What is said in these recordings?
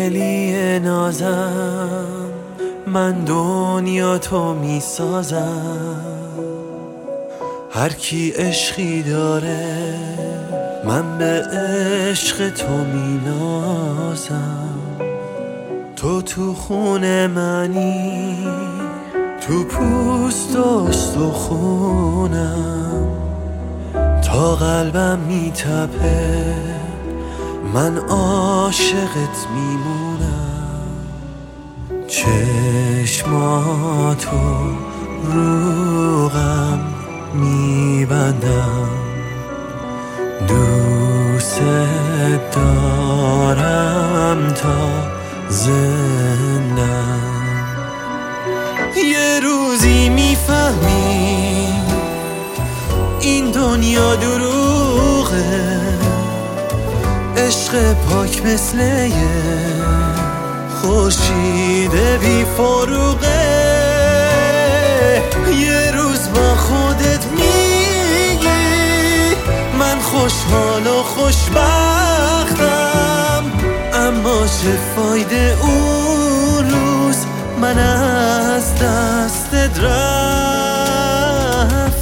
دلی نازم، من دنیا تو می سازم. هر کی عشقی داره من به عشق تو می نازم. تو خون منی، تو پوست و استخونم، تا قلبم می تپه من عاشقت میمونم. چشماتو رو غم میبندم، دوست دارم تا زندم. یه روزی میفهمی این دنیا دروغه، عشق پاک مثل یه خورشید بی فروغه. یه روز با خودت میگی من خوشحال و خوشبختم، اما چه فایده اون روز من از دستت رفتم.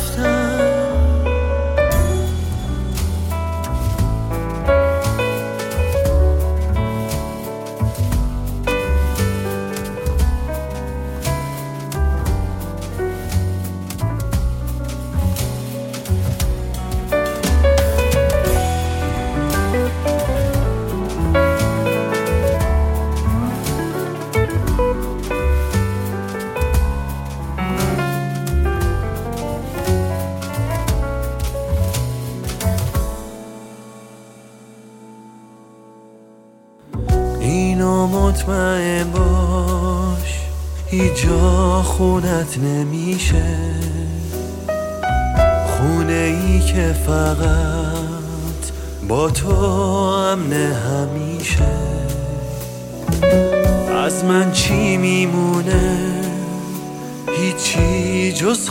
اینو مطمئن باش هیچ جا خونت نمیشه، خونه ای که فقط با تو امنه همیشه. از من چی میمونه؟ هیچی جز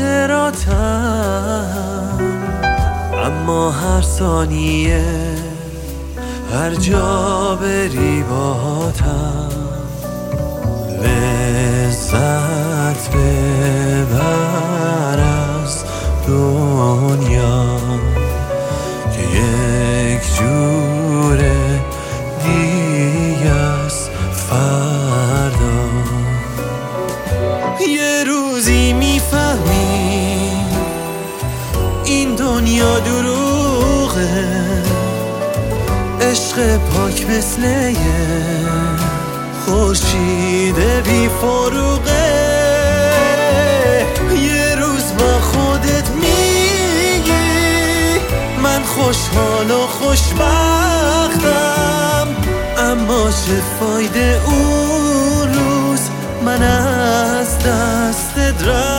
خاطراتم، اما هر ثانیه هر جا بری باهاتم. لذت ببر از دنیا که یک جوره دیگه از فردا. یه روزی میفهمی این دنیا دروغه، عشق پاک مثل یه خورشید بی فروغه. یه روز با خودت میگی من خوشحال و خوشبختم، اما چه فایده اون روز من از دستت رفتم.